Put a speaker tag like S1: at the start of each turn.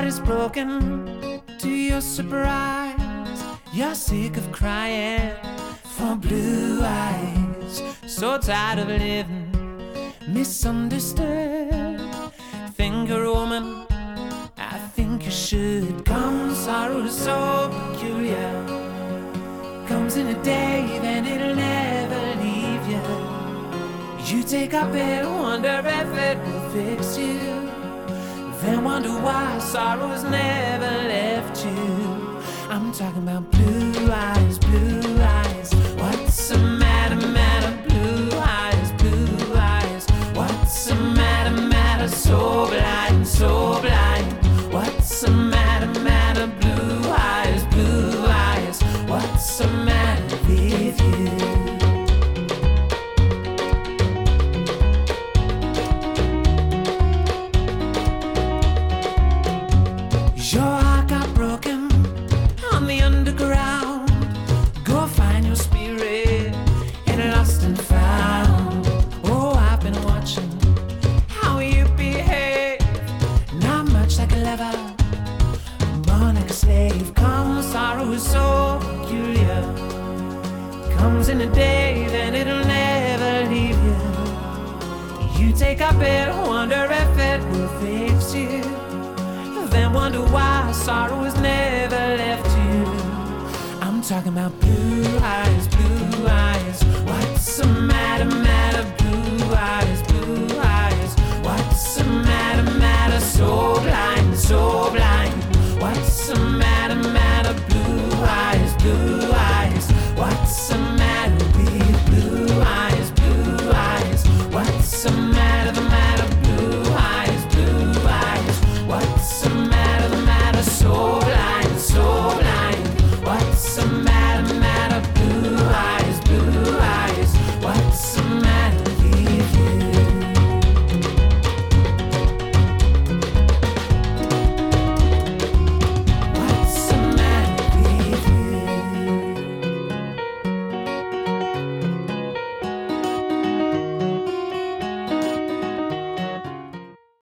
S1: heart is broken to your surprise. You're sick of crying for blue eyes. So tired of living misunderstood. Think you're a woman, I think you should. Come, sorrow is so peculiar. Comes in a day, then it'll never leave you. You take up it, wonder if it will fix you. Then wonder why sorrow has never left you. I'm talking about blue eyes, blue eyes. What's the matter, matter? Blue eyes, blue eyes. What's the matter, matter? So blind, so blind. What's the matter, matter? Blue eyes, blue eyes. What's the matter with you? Your heart got broken on the underground. Go find your spirit in lost and found. Oh, I've been watching how you behave. Not much like a lover, more like a slave. Come, sorrow is so peculiar. Comes in a day, then it'll never leave you. You take up it, wonder if it will fix you. Then wonder why sorrow has never left you. I'm talking about blue eyes, blue eyes. What's the matter?